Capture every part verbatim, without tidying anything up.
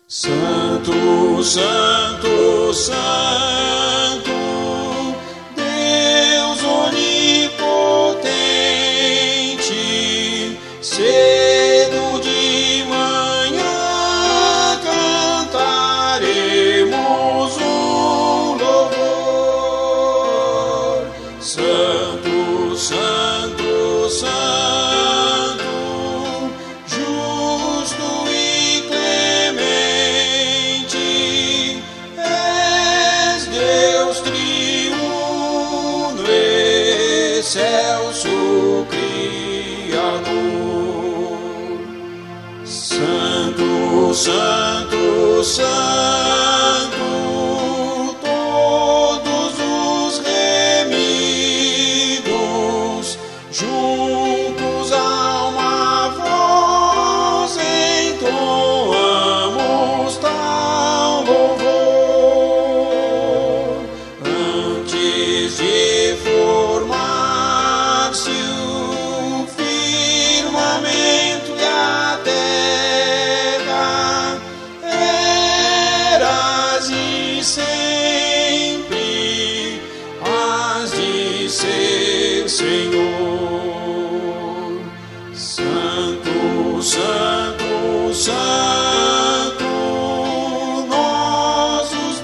Santo, Santo, Santo, Deus onipotente, cedo de manhã cantaremos um louvor. Santo, Santo, Santo, justo e clemente, és Deus triuno, excelso Criador. Santo, Santo, Santo, todos os remidos juntos a uma voz entoamos tal louvor. Antes de formar-se o firmamento e a terra, eras e sempre has de ser Senhor. Santo, Santo, Santo, nós os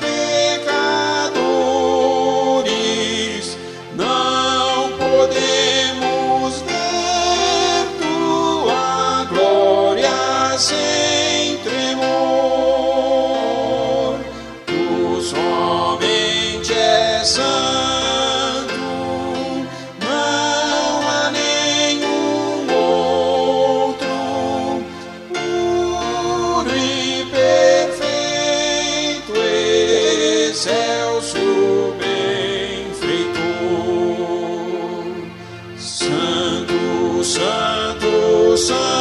pecadores não podemos ver tua glória sem tremor. Tu somente és santo, não há nenhum outro, puro e perfeito, excelso benfeitor. Santo, Santo, Santo,